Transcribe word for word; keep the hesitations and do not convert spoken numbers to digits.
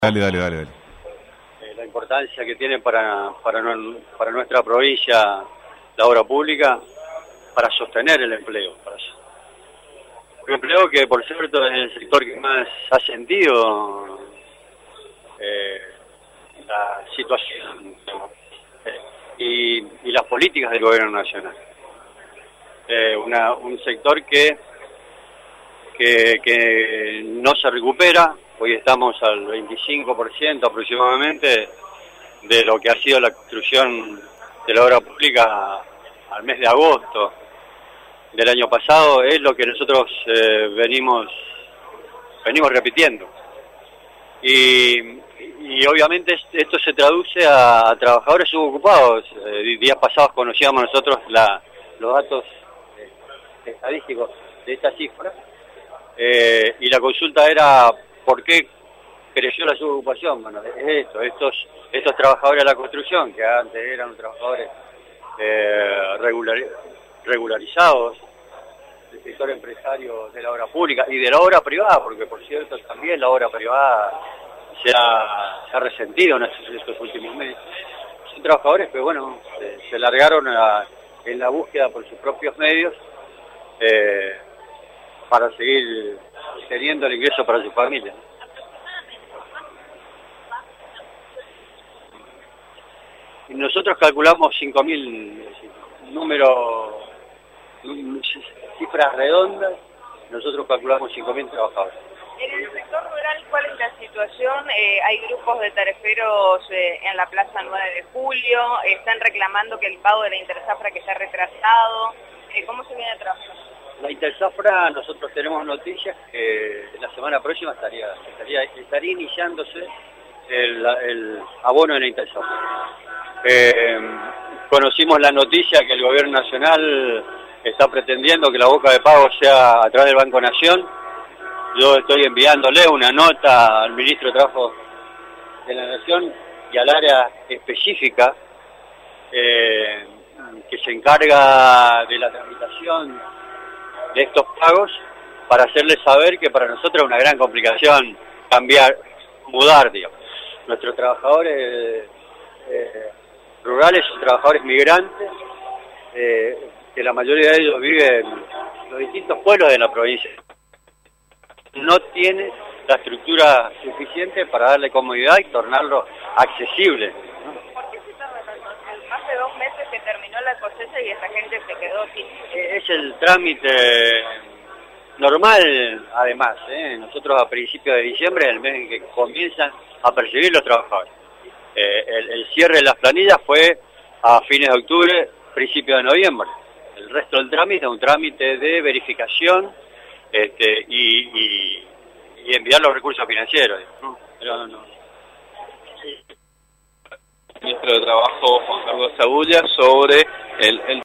Dale, dale, dale, dale. Eh, la importancia que tiene para, para, no, para nuestra provincia la obra pública para sostener el empleo. Para, un empleo que, por cierto, es el sector que más ha sentido eh, la situación eh, y, y las políticas del gobierno nacional. Eh, una, un sector que, que, que no se recupera. Hoy estamos al veinticinco por ciento aproximadamente de lo que ha sido la construcción de la obra pública al mes de agosto del año pasado. Es lo que nosotros eh, venimos venimos repitiendo. Y, y obviamente esto se traduce a, a trabajadores subocupados. Eh, días pasados conocíamos nosotros la, los datos eh, estadísticos de esta cifra. Eh, y la consulta era: ¿por qué creció la subocupación? Bueno, es esto, estos, estos trabajadores de la construcción, que antes eran trabajadores eh, regular, regularizados, del sector empresario de la obra pública y de la obra privada, porque por cierto también la obra privada se ha, se ha resentido en estos, estos últimos meses. Son trabajadores que, bueno, se, se largaron a, en la búsqueda por sus propios medios eh, para seguir teniendo el ingreso para su familia. Y nosotros calculamos cinco mil, número, cifras redondas, nosotros calculamos cinco mil trabajadores. En el sector rural, ¿cuál es la situación? Eh, hay grupos de tariferos eh, en la Plaza nueve de julio, están reclamando que el pago de la Interzafra que está retrasado. Eh, ¿Cómo se viene trabajando? La Interzafra, nosotros tenemos noticias que la semana próxima estaría estaría, estaría iniciándose el, el abono de la Interzafra. Eh, conocimos la noticia que el gobierno nacional está pretendiendo que la boca de pago sea a través del Banco Nación. Yo estoy enviándole una nota al ministro de Trabajo de la Nación y al área específica eh, que se encarga de la tramitación de estos pagos, para hacerles saber que para nosotros es una gran complicación cambiar, mudar, digamos. Nuestros trabajadores eh, rurales son trabajadores migrantes, eh, que la mayoría de ellos viven en los distintos pueblos de la provincia. No tiene la estructura suficiente para darle comodidad y tornarlo accesible. ¿Por qué se tarda tanto? Hace dos meses que terminó la cosecha y esa gente se quedó sin... Es el trámite normal, además, ¿eh? Nosotros a principios de diciembre es el mes en que comienzan a percibir los trabajadores. Eh, el, el cierre de las planillas fue a fines de octubre, principios de noviembre. El resto del trámite es un trámite de verificación este, y, y, y enviar los recursos financieros, ¿no? Pero no. Ministro de Trabajo Juan Carlos Zabulla sobre el, el